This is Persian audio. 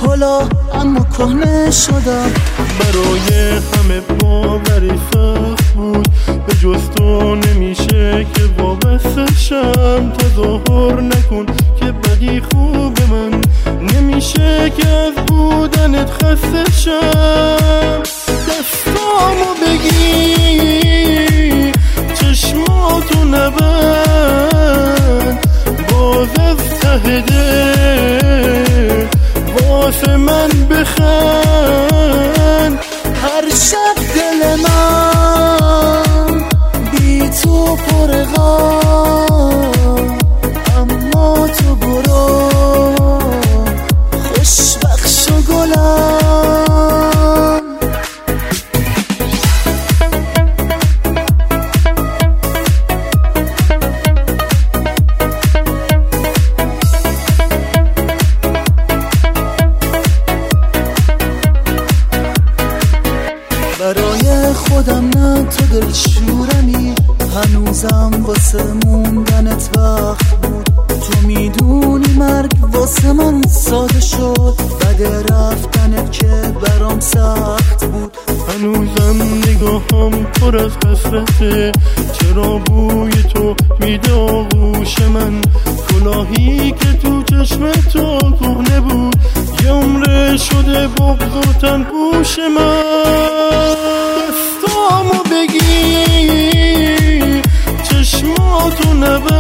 کلا اما کهنه شدم. برای همه باوری سخت بود، به جز تو نمیشه که وابسته شم. تظاهر نکن که بدی خوب من، نمیشه که از بودنت خسته شم. دستامو بگیر چشماتو نبند، باز از ته دل واسه من بخند. هر شب دل من بی تو پر غم، اما تو برو خوشبخش و گلم. برای خودم نه تو دلشورمی، هنوزم واسه موندنت وقت بود. تو میدونی مرگ واسه من ساده شد، بعد رفتنت که برام سخت بود. هنوزم نگاهم پر از حسرته، چرا بوی تو میده آغوش من. کلاهی که تو چشم تو کهنه بود، یه عمره شده بغض و تن پوش من. دستامو بگیر چشماتو نبند،